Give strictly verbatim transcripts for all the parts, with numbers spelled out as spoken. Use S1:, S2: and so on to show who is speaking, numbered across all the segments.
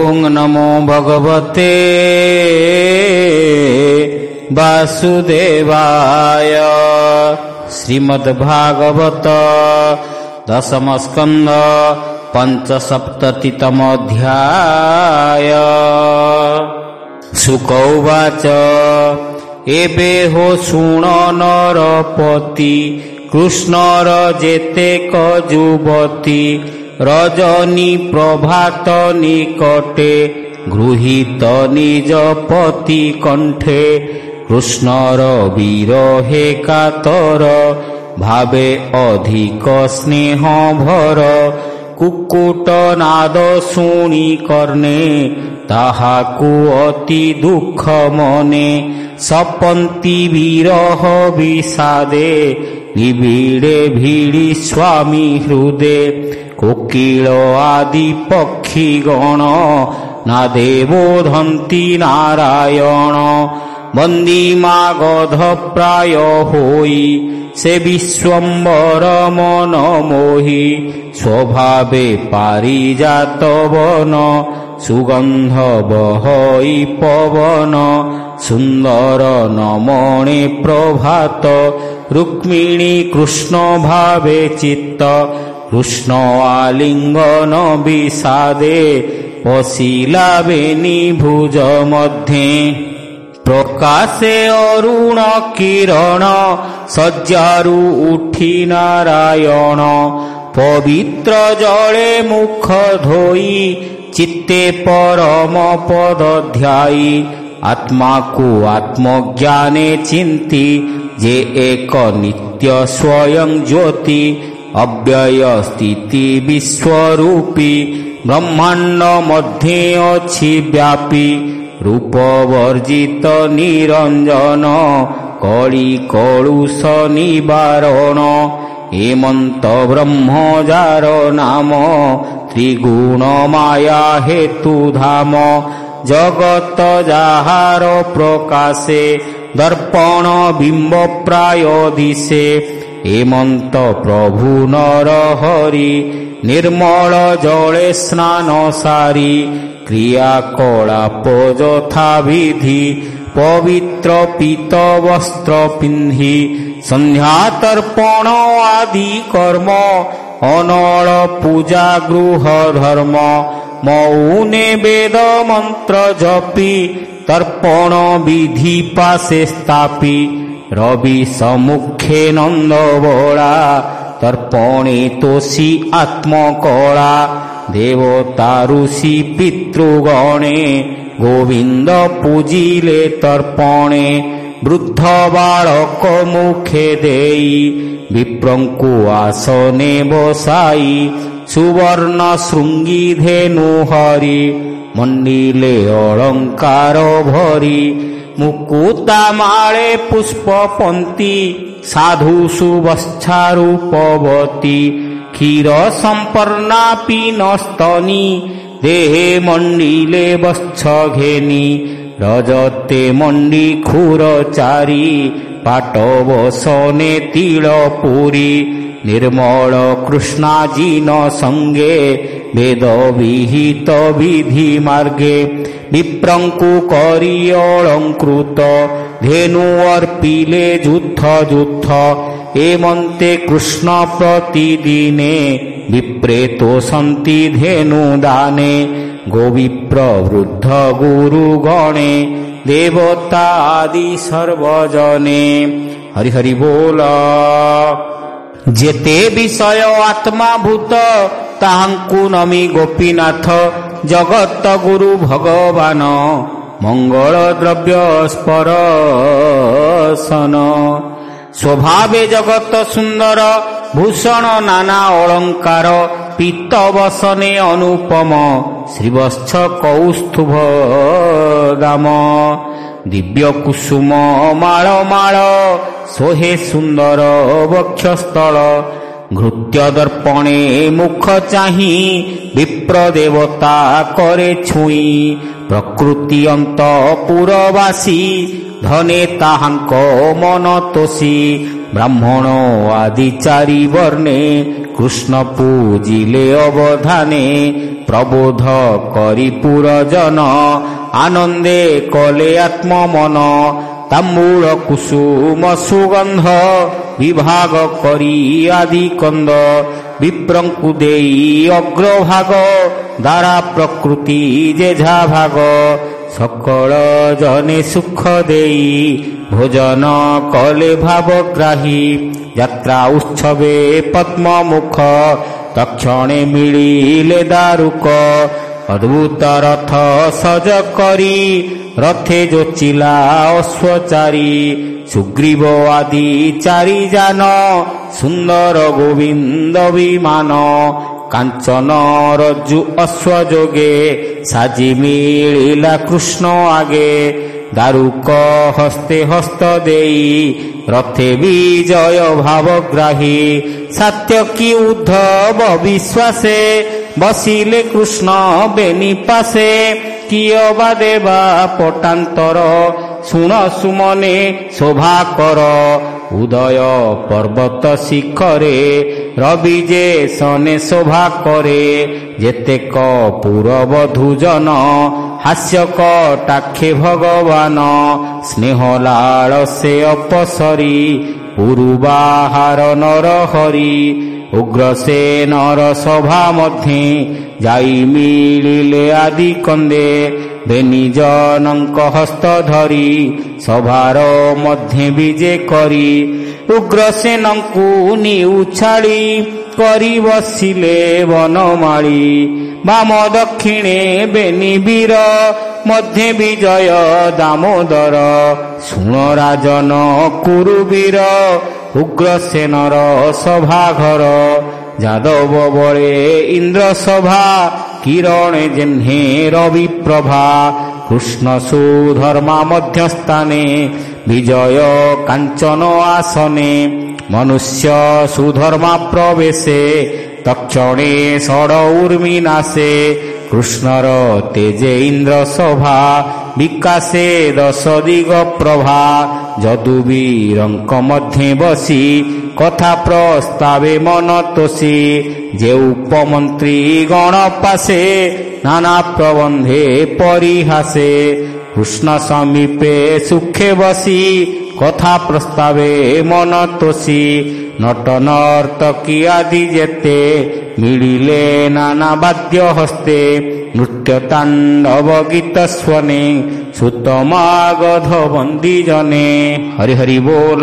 S1: नमो भगवते वासुदेवाय। श्रीमद्भागवत दशम स्कंद पंचसप्ततितमोऽध्याय। शुक उवाच एबे हो शुण नरपति कृष्णर जेतेक युवती रजनी प्रभात निकटे गृहीत निज पति कंठे कृष्णर विरहे कातर भावे अधिक स्नेह भर कुक्कुट नाद शुणी कर्णे ताहाकु अति दुख मने सपंती विरह विषादे निबिड़े भिड़ी स्वामी हृदे कोकिल आदि पक्षी गण नादे बोधंती नारायण बंदीमा गध प्राय होई से विश्वम्बर मन मोहि स्वभावे पारिजात वन सुगंध बहई पवन सुंदर नमणे प्रभात रुक्मिणी कृष्ण भावे चित्त कृष्ण आलिंगन विषादे पशिला बेनी भुज मध्ये प्रकाशे अरुण किरण सज्जारु उठी नारायण पवित्र जले मुख धोई चित्ते परम पद ध्यायी आत्मा को आत्मज्ञाने चिंती जे एक नित्य स्वयं ज्योति अव्यय स्थिति विश्वरूपी ब्रह्मांड मध्ये अछि व्यापी रूप वर्जित निरंजन कली कलुष निवारण हेमंत ब्रह्मजार नाम त्रिगुण माया हेतु धाम जगत जाहार प्रकाशे दर्पण बिंब प्राय दिशे हेमंत प्रभु नर हरि निर्मल जले स्नान सारी क्रियाकलाप यथा विधि पवित्र पीत वस्त्र पिंधि संध्या तर्पण आदि कर्म अनल पूजा गृह धर्म मौने वेद मंत्र जपी तर्पण विधि पासे स्थापी रवि सम्मुखे नंद बोला तर्पणे तोषी आत्मकला देवता ऋषि पितृगणे गोविंद पूजिले तर्पणे वृद्ध बालक मुखे देई विप्रंकु आसने बसाई सुवर्ण शृंगी धेनु हरि मंडिले अलंकार भरी मुकुता माळे पुष्प पंक्ति साधु सुवत्सारूपवती क्षीर संपर्णा पीनस्तनी देहे मंडिले वत्स घेनी रजते मंडी खुर चारी पाटवसने तिलपुरी निर्मल कृष्णाजीन संगे वेद विहित विधि मार्गे विप्रंकु करी अलंकृत धेनु अर्पिले युद्ध युद्ध एमंते कृष्ण प्रतिदिने विप्रेतो सन्ति धेनु दाने गोविप्र वृद्ध गुरु गणे देवता आदि सर्वजने। हरि हरि बोल। जेते विषय आत्मा भूत ताहांकु नमी गोपीनाथ जगत गुरु भगवान मंगल द्रव्य स्पर्शन स्वभावे जगत सुंदर भूषण नाना अलंकार पीत वसने अनुपम श्रीवत्स कौस्तुभ दाम दिव्य कुसुम माळ माळ सोहे सुंदर वक्षस्थल घृत्य दर्पणे मुख चाही विप्र देवता करे छुई प्रकृति अंत पुरवासी धने ताहांक मन तोषी ब्राह्मण आदि चारि वर्णे कृष्ण पूजिले अवधाने ପ୍ରବୋଧ କରି ପୁରଜନ ଆନନ୍ଦେ କଲେ ଆତ୍ମମନ ତାମ୍ବୁଳ କୁସୁମ ସୁଗନ୍ଧ ବିଭାଗ କରି ଆଦି କନ୍ଦ ବିପ୍ରଙ୍କୁ ଦେଇ ଅଗ୍ରଭାଗ ଦ୍ୱାରା ପ୍ରକୃତି ଯେଝା ଭାଗ ସକଳ ଜନେ ସୁଖ ଦେଇ ଭୋଜନ କଲେ ଭାବଗ୍ରାହୀ ଯାତ୍ରା ଉତ୍ସବେ ପଦ୍ମମୁଖ ତକ୍ଷଣେ ମିଳିଲେ ଦାରୁକ ଅଦ୍ଭୁତ ରଥ ସଜ କରି ରଥେ ଯୋଚିଲା ଅଶ୍ୱଚାରୀ ସୁଗ୍ରୀବ ଆଦି ଚାରି ଯାନ ସୁନ୍ଦର ଗୋବିନ୍ଦ ବିମାନ କାଞ୍ଚନ ରଜ୍ଜୁ ଅଶ୍ୱଯୋଗେ ସାଜି ମିଳିଲା କୃଷ୍ଣ ଆଗେ ଦାରୁକ ହସ୍ତେ ହସ୍ତ ଦେଇ ରଥେ ବିଜୟ ଭାବଗ୍ରାହୀ ସାତ୍ୟକୀ ଉଦ୍ଧବ ବିଶ୍ୱାସେ ବସିଲେ କୃଷ୍ଣ ବେନି ପାଶେ କିୟ ବା ଦେବା ପଟାନ୍ତର ଶୁଣ ସୁମନେ ଶୋଭା କର ଉଦୟ ପର୍ବତ ଶିଖରେ ରବି ଯେ ସନେ ଶୋଭା କରେ ଯେତେକ ପୁରବଧୂ ଜନ ହାସ୍ୟ କଟାକ୍ଷେ ଭଗବାନ ସ୍ନେହ ଲାଳ ସେ ଅପସରି ପୁରୁ ବାହାର ନର ହରି ଉଗ୍ରସେନର ସଭା ମଧ୍ୟେ ଯାଇ ମିଳିଲେ ଆଦି କନ୍ଦେ ବେନିଜନଙ୍କ ହସ୍ତ ଧରି ସଭାର ମଧ୍ୟେ ବିଜେ କରି ଉଗ୍ରସେନଙ୍କୁ ନିଉଛାଳି କରି ବସିଲେ ବନମାଳି ବାମ ଦକ୍ଷିଣେ ବେନି ବୀର ମଧ୍ୟେ ବିଜୟ ଦାମୋଦର ଶୁଣ ରାଜନ କୁରୁବୀର ଉଗ୍ରସେନର ସଭାଘର ଯାଦବ ବଳେ ଇନ୍ଦ୍ର ସଭା କିରଣେ ଯେହ୍ନେ ରବି ପ୍ରଭା କୃଷ୍ଣ ସୁଧର୍ମା ମଧ୍ୟସ୍ଥାନେ ବିଜୟ କାଞ୍ଚନ ଆସନେ ମନୁଷ୍ୟ ସୁଧର୍ମା ପ୍ରବେଶେ ତକ୍ଷଣେ ଷଡ଼ ଉର୍ମି ନାଶେ କୃଷ୍ଣର ତେଜେ ଇନ୍ଦ୍ର ସଭା ବିକାଶେ ଦଶ ଦିଗ ପ୍ରଭା ଯଦୁବୀରଙ୍କ ମଧ୍ୟେ ବସି କଥା ପ୍ରସ୍ତାବେ ମନ ତୋଷି ଯେ ଉପମନ୍ତ୍ରୀ ଗଣ ପାଶେ ନାନା ପ୍ରବନ୍ଧେ ପରିହାସେ କୃଷ୍ଣ ସମୀପେ ସୁଖେ ବସି କଥା ପ୍ରସ୍ତାବେ ମନ ତୋଷି ନଟ ନର୍ତ୍ତକୀ ଆଦି ଯେତେ ମିଳିଲେ ନାନା ବାଦ୍ୟ ହସ୍ତେ ନୃତ୍ୟ ତାଣ୍ଡବ ଗୀତ ସ୍ୱନେ ସୁତମାଗଧ ବନ୍ଦୀ ଜନେ ହରି ହରି ବୋଲ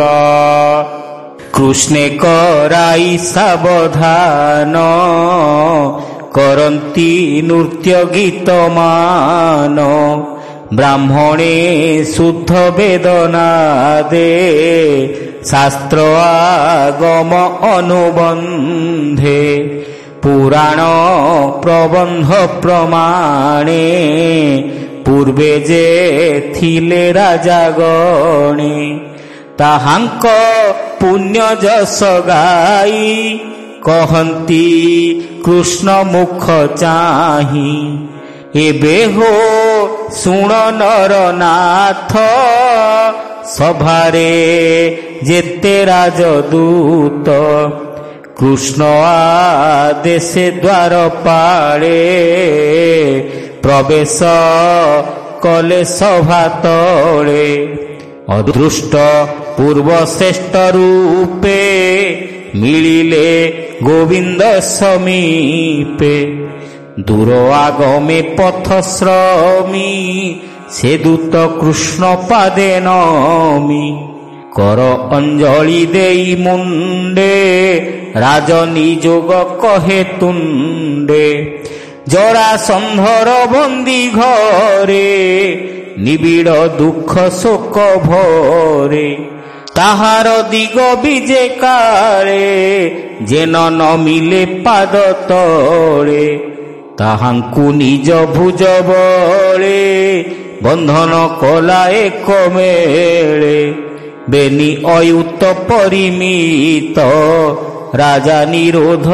S1: କୃଷ୍ଣେ କରାଇ ସାବଧାନ କରନ୍ତି ନୃତ୍ୟ ଗୀତ ମାନ ବ୍ରାହ୍ମଣେ ଶୁଦ୍ଧ ବେଦନାଦେ ଶାସ୍ତ୍ର ଆଗମ ଅନୁବନ୍ଧେ ପୁରାଣ ପ୍ରବନ୍ଧ ପ୍ରମାଣେ ପୂର୍ବେ ଯେ ଥିଲେ ରାଜାଗଣେ ତାହାଙ୍କ ପୁଣ୍ୟ ଯଶ ଗାଇ କହନ୍ତି କୃଷ୍ଣ ମୁଖ ଚାହିଁ ଏବେ ହୋ ଶୁଣ ନରନାଥ ସଭାରେ ଯେତେ ରାଜଦୂତ କୃଷ୍ଣ ଆଦେଶେ ଦ୍ୱାର ପାଳେ ପ୍ରବେଶ କଲେ ସଭା ତଳେ ଅଦୃଷ୍ଟ ପୂର୍ବ ଶ୍ରେଷ୍ଠ ରୂପେ ମିଳିଲେ ଗୋବିନ୍ଦ ସମୀପେ ଦୂର ଆଗମେ ପଥଶ୍ରମୀ ସେ ଦୂତ କୃଷ୍ଣ ପାଦେ ନମି କର ଅଞ୍ଜଳି ଦେଇ ମୁଣ୍ଡେ ରାଜନିଯୋଗ କହେ ତୁଣ୍ଡେ ଜରାସନ୍ଧର ବନ୍ଦୀ ଘରେ ନିବିଡ଼ ଦୁଃଖ ଶୋକ ଭରେ ତାହାର ଦିଗ ବିଜେ କାଳେ ଯେନ ନ ମିଲେ ପାଦ ତଳେ ତାହାଙ୍କୁ ନିଜ ଭୁଜ ବଳେ ବନ୍ଧନ କଲା ଏକ ମେଳେ ବେନି ଅୟୁତ ପରିମିତ ରାଜା ନିରୋଧ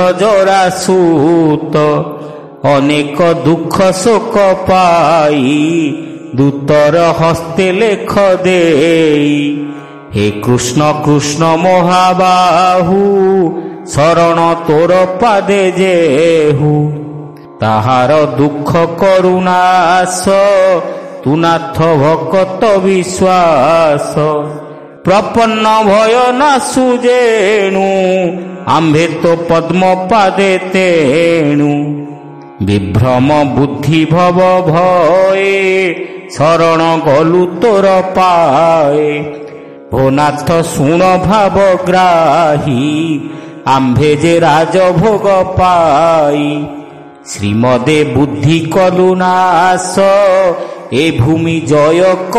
S1: ଜରାସୂତ ଅନେକ ଦୁଃଖ ଶୋକ ପାଇ ଦୂତର ହସ୍ତେ ଲେଖ ଦେଇ ହେ କୃଷ୍ଣ କୃଷ୍ଣ ମହାବାହୁ ଶରଣ ତୋର ପାଦେ ଯେହୁ ତାହାର ଦୁଃଖ କରୁନାଶ, ତୁ ନାଥ ଭକତ ବିଶ୍ୱାସ। ପ୍ରପନ୍ନ ଭୟ ନାଶୁ ଯେଣୁ, ଆମ୍ଭେ ତୋ ପଦ୍ମ ପାଦେ ତେଣୁ। ବିଭ୍ରମ ବୁଦ୍ଧି ଭବ ଭଏ, ଶରଣ ଗଲୁ ତୋର ପାଏ। ଓ ନାଥ ଶୁଣ ଭାବ ଗ୍ରାହୀ, ଆମ୍ଭେ ଯେ ରାଜଭୋଗ ପାଇ। ଶ୍ରୀମଦେ ବୁଦ୍ଧି କଲୁ ନାଶ, ଏ ଭୂମି ଜୟ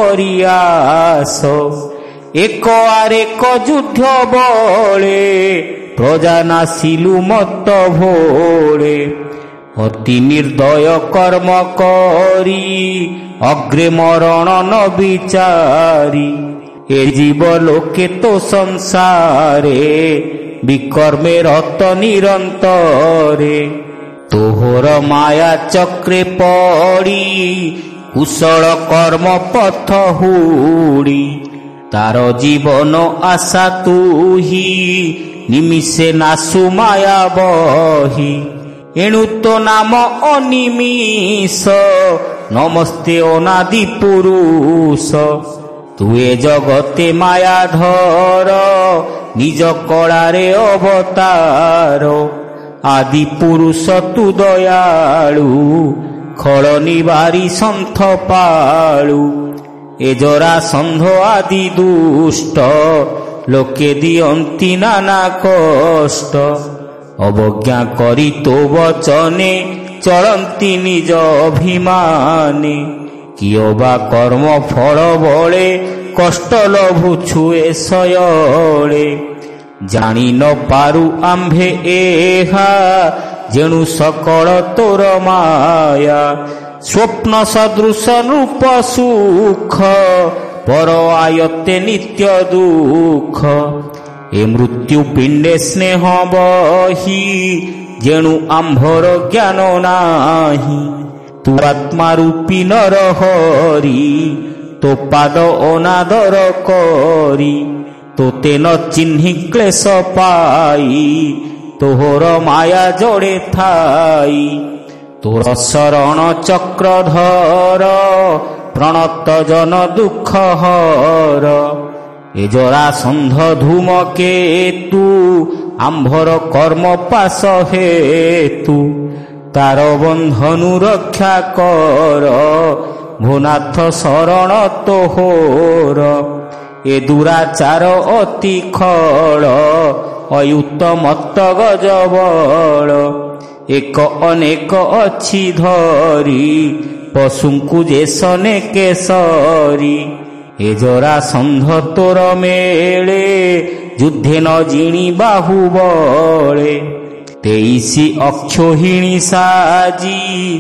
S1: କରିଆସ। ଏକ ଆରେକ ଯୁଦ୍ଧ ବଳେ, ପ୍ରଜା ନାସିଲୁ ମତ ଭୋଳେ। ଅତି ନିର୍ଦୟ କର୍ମ କରି, ଅଗ୍ରେ ମରଣ ନ ବିଚାରି। ଏ ଜୀବ ଲୋକେ ତୋ ସଂସାରେ, ବିକର୍ମେ ରତ ନିରନ୍ତରେ। ତୋହର ମାୟା ଚକ୍ରେ ପଡ଼ି, କୁଶଳ କର୍ମ ପଥ ହୁଡ଼ି। ତାର ଜୀବନ ଆଶା ତୁହି, ନିମିଷେ ନାଶୁ ମାୟା ବହି। ଏଣୁ ତୋ ନାମ ଅନିମିଷ, ନମସ୍ତେ ଅନାଦି ପୁରୁଷ। ତୁ ଏ ଜଗତେ ମାୟାଧର, ନିଜ କଳାରେ ଅବତାର। ଆଦି ପୁରୁଷ ତୁ ଦୟାଳୁ, ଖଳ ନିବାରି ସନ୍ଥ ପାଳୁ। ଏ ଜରାସନ୍ଧ ଆଦି ଦୁଷ୍ଟ, ଲୋକେ ଦିଅନ୍ତି ନାନା କଷ୍ଟ। ଅବଜ୍ଞା କରି ତୋ ବଚନେ, ଚଳନ୍ତି ନିଜ ଅଭିମାନେ। କିଏ ବା କର୍ମ ଫଳ ବଳେ, କଷ୍ଟ ଲଭୁଛୁ ଏ ଶୟଳେ। ଜାଣି ନ ପାରୁ ଆମ୍ଭେ ଏହା, ଯେଣୁ ସକଳ ତୋର ମାୟା। ସ୍ୱପ୍ନ ସଦୃଶ ରୂପ ସୁଖ, ପର ଆୟତେ ନିତ୍ୟ ଦୁଃଖ। ଏ ମୃତ୍ୟୁ ପିଣ୍ଡେ ସ୍ନେହ ବହି, ଯେଣୁ ଆମ୍ଭର ଜ୍ଞାନ ନାହିଁ। ତୁ ଆତ୍ମା ରୂପୀ ନର ହରି, ତୋ ପାଦ ଅନାଦର କରି। ତୋତେ ନ ଚିହ୍ନି କ୍ଲେଶ ପାଇ, ତୋହର ମାୟା ଜଡ଼େ ଥାଇ। ତୋର ଶରଣ ଚକ୍ରଧର, ପ୍ରଣତ ଜନ ଦୁଃଖ ହର। ଏ ଜରାସନ୍ଧ ଧୂମକେତୁ, ଆମ୍ଭର କର୍ମ ପାଶ ହେତୁ। ତାର ବନ୍ଧନୁ ରକ୍ଷା କର, ଭୋନାଥ ଶରଣ ତୋହର। ଏ ଦୁରାଚାର ଅତି ଖଳ, ଅୟୁତ ମତ ଗଜବଳ। ଏକ ଅନେକ ଅଛି ଧରି, ପଶୁଙ୍କୁ ଯେ ସନେ କେଶରୀ। ଏ ଜରାସନ୍ଧ ତୋର ମେଳେ, ଯୁଦ୍ଧେ ନ ଜିଣି ବାହୁବଳେ। ତେଇଶି ଅକ୍ଷୋହିଣୀ ସାଜି,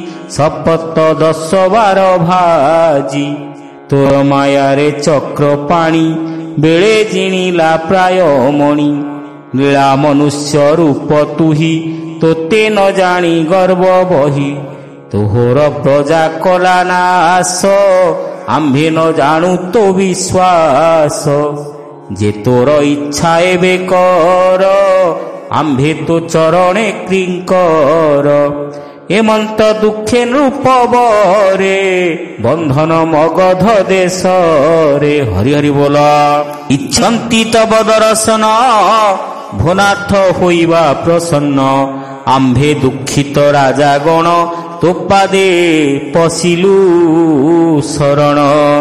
S1: ଶପଥ ଦଶ ବାର ଭାଜି। ତୋର ମାୟାରେ ଚକ୍ର ପାଣି, ବେଳେ ଜିଣିଲା ପ୍ରାୟ ମଣି। ନୀଳା ମନୁଷ୍ୟ ରୂପ ତୁହି, ତୋତେ ନ ଜାଣି ଗର୍ବ ବହି। ତୋହର ପ୍ରଜା କଲା ନାଶ, ଆମ୍ଭେ ନ ଜାଣୁ ତୋ ବିଶ୍ୱାସ। ଯେ ତୋର ଇଚ୍ଛା ଏବେ କର, ଆମ୍ଭେ ତୋ ଚରଣେ କ୍ରିଙ୍କର। ଏମନ୍ତ ଦୁଃଖେ ନୃପବରେ, ବନ୍ଧନ ମଗଧ ଦେଶରେ। ହରି ହରି ବୋଲ। ଇଚ୍ଛନ୍ତି ତବ ଦର୍ଶନ, ଭୋନାଥ ହୋଇବା ପ୍ରସନ୍ନ। ଆମ୍ଭେ ଦୁଃଖିତ ରାଜାଗଣ, ତୋ ପାଦେ ପଶିଲୁ ଶରଣ।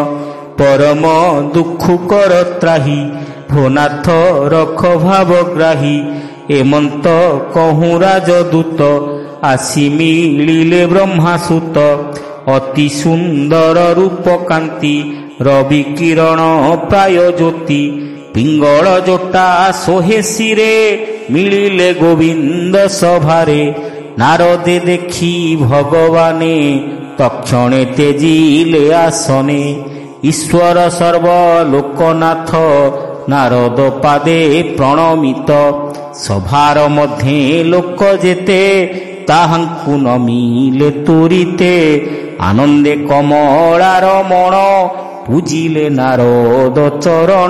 S1: ପରମ ଦୁଃଖୁକର ତ୍ରାହି, ଭୋନାଥ ରଖ ଭାବଗ୍ରାହୀ। ଏମନ୍ତ କହୁଁ ରାଜଦୂତ, ଆସି ମିଳିଲେ ବ୍ରହ୍ମାସୁତ। ଅତି ସୁନ୍ଦର ରୂପ କାନ୍ତି, ରବି କିରଣ ପ୍ରାୟ ଜ୍ୟୋତି। ପିଙ୍ଗଳ ଜୋଟା ଶୋହେ ଶିରେ, ମିଳିଲେ ଗୋବିନ୍ଦ ସଭାରେ। ନାରଦେ ଦେଖି ଭଗବାନେ, ତକ୍ଷଣେ ତେଜିଲେ ଆସନେ। ଈଶ୍ୱର ସର୍ବ ଲୋକନାଥ, ନାରଦ ପାଦେ ପ୍ରଣମିତ। ସଭାର ମଧ୍ୟେ ଲୋକ ଯେତେ, ତାହାଙ୍କୁ ନମିଲେ ତୁରିତେ। ଆନନ୍ଦେ କମଳାର ମଣ, ପୂଜିଲେ ନାରଦ ଚରଣ।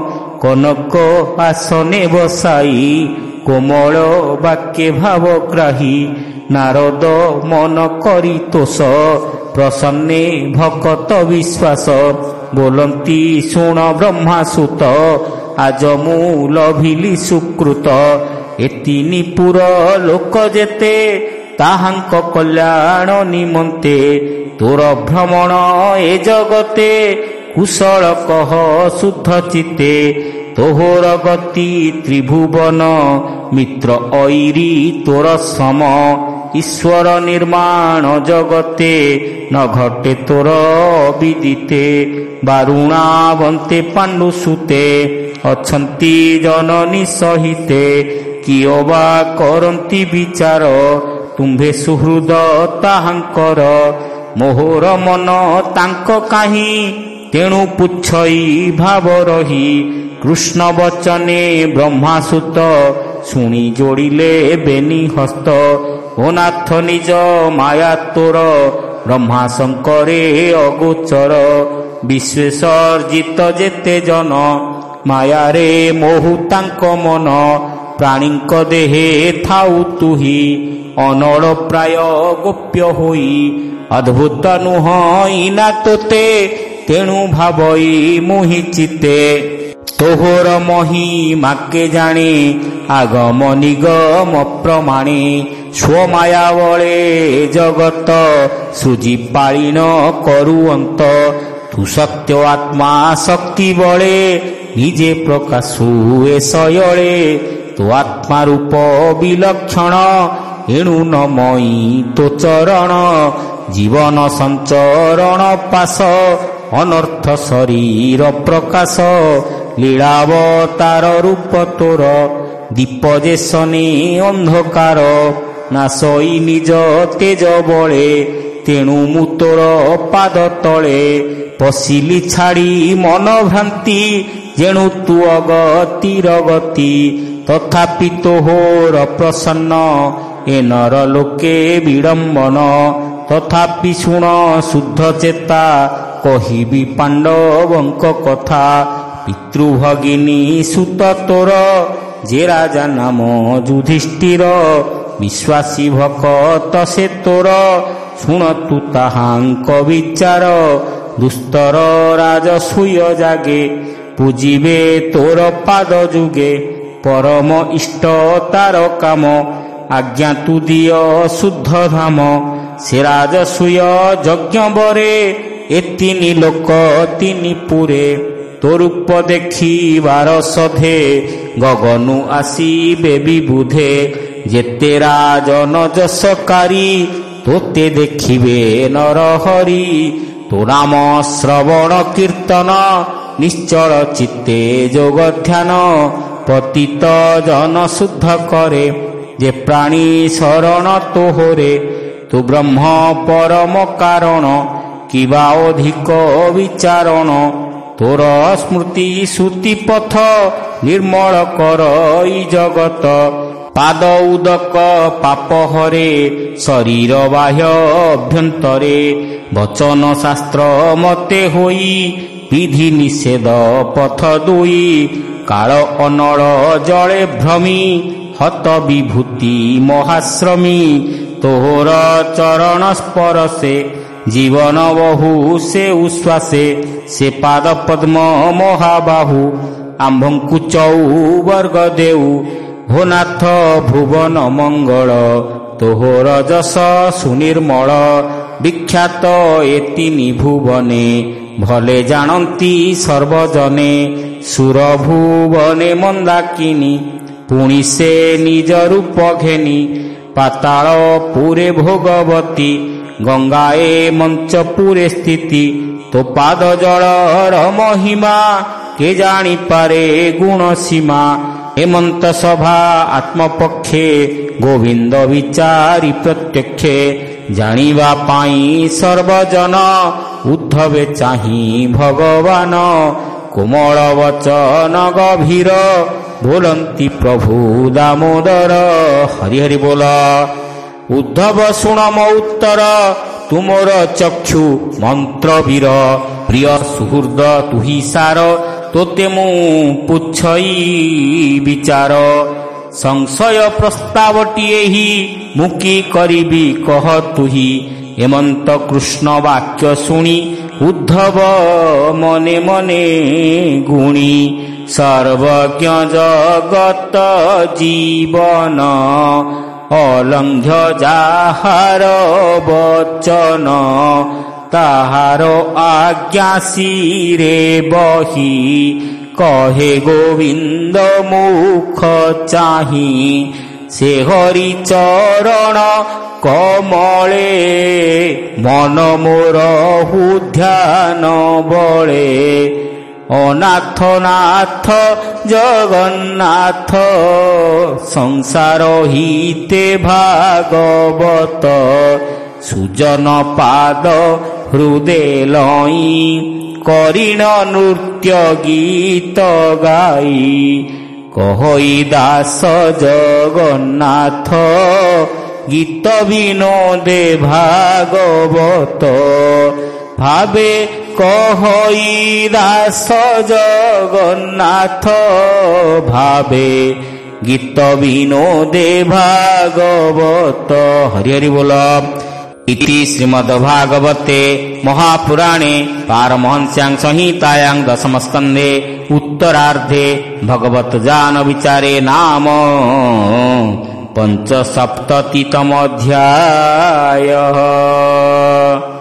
S1: କନକ ଆସନେ ବସାଇ, କୋମଳ ବାକ୍ୟେ ଭାବଗ୍ରାହୀ। ନାରଦ ମନ କରି ତୋଷ ପ୍ରସନ୍ନେ ଭକତ ବିଶ୍ୱାସ ବୋଲନ୍ତି ଶୁଣ ବ୍ରହ୍ମାସୁତ ଆଜ ମୁଁ ଲଭିଲି ସୁକୃତ ଏତିନି ପୁର ଲୋକ ଯେତେ ତାହାଙ୍କ କଲ୍ୟାଣ ନିମନ୍ତେ ତୋର ଭ୍ରମଣ ଏ ଜଗତେ କୁଶଳ କହ ଶୁଦ୍ଧ ଚିତେ ତୋହର ଗତି ତ୍ରିଭୁବନ ମିତ୍ର ଐରି ତୋର ସମ ଈଶ୍ୱର ନିର୍ମାଣ ଜଗତେ ନ ଘଟେ ତୋର ବିଦିତେ ବାରୁଣାବନ୍ତେ ପାଣ୍ଡୁ ସୁତେ ଅଛନ୍ତି ଜନନୀ ସହିତେ କିଓ ବା କରନ୍ତି ବିଚାର ତୁମ୍ଭେ ସୁହୃଦ ତାହାଙ୍କର ମୋହର ମନ ତାଙ୍କ କାହିଁ ତେଣୁ ପୁଚ୍ଛଇ ଭାବ ରହି କୃଷ୍ଣ ବଚନେ ବ୍ରହ୍ମାସୁତ ଶୁଣି ଯୋଡ଼ିଲେ ବେନି ହସ୍ତ ଓ ନାଥ ନିଜ ମାୟା ତୋର ବ୍ରହ୍ମା ଶଙ୍କରେ ଅଗୋଚର ବିଶ୍ୱେଶର୍ଜିତ ଯେତେ ଜନ ମାୟାରେ ମୋହୁ ତାଙ୍କ ମନ ପ୍ରାଣୀଙ୍କ ଦେହେ ଥାଉ ତୁହି ଅନଳ ପ୍ରାୟ ଗୋପ୍ୟ ହୋଇ ଅଦ୍ଭୁତ ନୁହଁ ଇନା ତୋତେ ତେଣୁ ଭାବଇ ମୁହିଁ ଚିତେ ତୋହର ମହିମାକେ ଜାଣେ ଆଗମ ନିଗମ ପ୍ରମାଣେ ସ୍ୱମାୟା ବଳେ ଜଗତ ସୃଜି ପାଳିନ କରୁଅନ୍ତ ତୁ ସତ୍ୟ ଆତ୍ମା ଶକ୍ତି ବଳେ ନିଜେ ପ୍ରକାଶୁ ଏ ଶୟଳେ ତୋ ଆତ୍ମା ରୂପ ବିଲକ୍ଷଣ ଏଣୁ ନମଇ ତୋ ଚରଣ ଜୀବନ ସଞ୍ଚରଣ ପାଶ ଅନର୍ଥ ଶରୀର ପ୍ରକାଶ ଲୀଳାବତାର ରୂପ ତୋର ଦୀପ ଯେସନେ ଅନ୍ଧକାର ନାଶଇ ନିଜ ତେଜ ବଳେ ତେଣୁ ମୁଁ ତୋର ପାଦ ତଳେ ପଶିଲି ଛାଡ଼ି ମନ ଭ୍ରାନ୍ତି ଯେଣୁ ତୁ ଅଗତିର ଗତି ତଥାପି ତୋହର ପ୍ରସନ୍ନ ଏ ନର ଲୋକେ ବିଡ଼ମ୍ବନ ତଥାପି ଶୁଣ ଶୁଦ୍ଧ ଚେତା କହିବି ପାଣ୍ଡବଙ୍କ କଥା ପିତୃଭଗିନୀ ସୁତ ତୋର ଯେ ରାଜା ନାମ ଯୁଧିଷ୍ଠିର ବିଶ୍ୱାସୀ ଭକତ ସେ ତୋର ଶୁଣ ତୁ ତାହାଙ୍କ ବିଚାର ଦୁସ୍ତର ରାଜସୂୟ ଜାଗେ ପୂଜିବେ ତୋର ପାଦ ଯୁଗେ ପରମ ଇଷ୍ଟ ତାର କାମ ଆଜ୍ଞା ତୁ ଦିଅ ଶୁଦ୍ଧ ଧାମ ସେ ରାଜସୂୟ ଯଜ୍ଞ ବରେ ଏତିନି ଲୋକ ତିନି ପୁରେ ତୋ ରୂପ ଦେଖିବାର ସଧେ ଗଗନୁ ଆସିବେ ବିବୁଧେ ଯେତେ ରାଜନ ଯଶକାରୀ ତୋତେ ଦେଖିବେ ନରହରି ତୋ ନାମ ଶ୍ରବଣ କୀର୍ତ୍ତନ ନିଶ୍ଚଳ ଚିତ୍ତେ ଯୋଗ ଧ୍ୟାନ ପତିତ ଜନ ଶୁଦ୍ଧ କରେ ଯେ ପ୍ରାଣୀ ଶରଣ ତୋହରେ ତୁ ବ୍ରହ୍ମ ପରମ କାରଣ କିବା ଅଧିକ ବିଚାରଣ ତୋର ସ୍ମୃତି ଶ୍ରୁତି ପଥ ନିର୍ମଳ କର ଇ ଜଗତ ପାଦ ଉଦକ ପାପ ହରେ ଶରୀର ବାହ୍ୟ ଅଭ୍ୟନ୍ତରେ ବଚନ ଶାସ୍ତ୍ର ମତେ ହୋଇ ବିଧି ନିଷେଧ ପଥ ଦୁଇ କାଳ ଅନଳ ଜଳେ ଭ୍ରମି ହତ ବିଭୂତି ମହାଶ୍ରମୀ ତୋହର ଚରଣ ସ୍ପରଶେ ଜୀବନ ବହୁ ସେ ଉଶ୍ୱାସେ ସେ ପାଦ ପଦ୍ମ ମହାବାହୁ ଆମ୍ଭଙ୍କୁ ଚଉ ବର୍ଗ ଦେଉ ଭୋନାଥ ଭୁବନ ମଙ୍ଗଳ ତୋହର ଯଶ ସୁନିର୍ମଳ ବିଖ୍ୟାତ ଏତିନି ଭୁବନେ ଭଲେ ଜାଣନ୍ତି ସର୍ବଜନେ ସୁର ଭୁବନେ ମନ୍ଦାକିନୀ ପୁଣି ସେ ନିଜ ରୂପ ଘେନି ପାତାଳ ପୁରେ ଭୋଗବତୀ ଗଙ୍ଗାଏ ମଞ୍ଚପୁରେ ସ୍ଥିତି ତୋ ପାଦ ଜଳର ମହିମା କେ ଜାଣିପାରେ ଗୁଣ ସୀମା ହେମନ୍ତ ସଭା ଆତ୍ମପକ୍ଷେ ଗୋବିନ୍ଦ ବିଚାରି ପ୍ରତ୍ୟକ୍ଷେ ଜାଣିବା ପାଇଁ ସର୍ବଜନ ଉଦ୍ଧବେ ଚାହିଁ ଭଗବାନ କୋମଳ ବଚନ ଗଭୀର ବୋଲନ୍ତି ପ୍ରଭୁ ଦାମୋଦର ହରି ହରି ବୋଲ ଉଦ୍ଧବ ଶୁଣ ମୋ ଉତ୍ତର ତୁମର ଚକ୍ଷୁ ମନ୍ତ୍ର ବୀର ପ୍ରିୟ ସୁହୃଦ ତୁହି ସାର ତୋତେ ମୁଁ ପୁଚ୍ଛଇ ବିଚାର ସଂଶୟ ପ୍ରସ୍ତାବଟି ଏହି ମୁକି କରିବି କହ ତୁହି। ଏମନ୍ତ କୃଷ୍ଣ ବାକ୍ୟ ଶୁଣି ଉଦ୍ଧବ ମନେ ମନେ ଗୁଣି। ସର୍ବଜ୍ଞ ଜଗତ ଜୀବନ ଅଲଙ୍ଘ୍ୟ ଯାହାର ବଚନ। ତାହାର ଆଜ୍ଞା ଶିରେ ବହି କହେ ଗୋବିନ୍ଦ ମୁଖ ଚାହିଁ। ସେ ହରି ଚରଣ କମଳେ ମନ ମୋର ହୃଧ୍ୟାନ ବଳେ। ଅନାଥ ନାଥ ଜଗନ୍ନାଥ ସଂସାର ହିତେ ଭାଗବତ। ସୁଜନ ପାଦ ହୃଦେ ଲଇଁ କରିଣ ନୃତ୍ୟ ଗୀତ ଗାଇ। କହଇ ଦାସ ଜଗନ୍ନାଥ ଗୀତ ବିନୋଦେ ଭାଗବତ। ଭାବେ କହଇ ଦାସ ଜଗନ୍ନାଥ ଭାବେ ଗୀତ ବିନୋଦେ ଭାଗବତ। ହରି ହରି ବୋଲ। इति श्रीमद्भागवते महापुराणे पारमहंस्यां संहितायां दशमस्कन्धे उत्तरार्धे भगवत जान विचारे नाम पंचसप्ततितमोऽध्यायः।